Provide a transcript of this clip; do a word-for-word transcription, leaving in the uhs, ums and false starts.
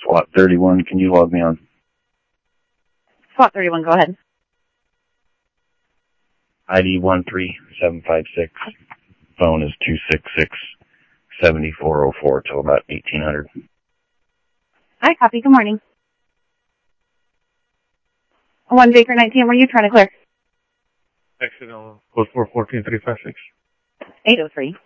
SWAT thirty-one, can you log me on? SWAT thirty-one, go ahead. I D one three seven five six. Phone is two six six, seven four zero four till about eighteen hundred. Hi, copy. Good morning. one Baker nineteen, were you trying to clear? Accident code four one four three five six. eight oh three.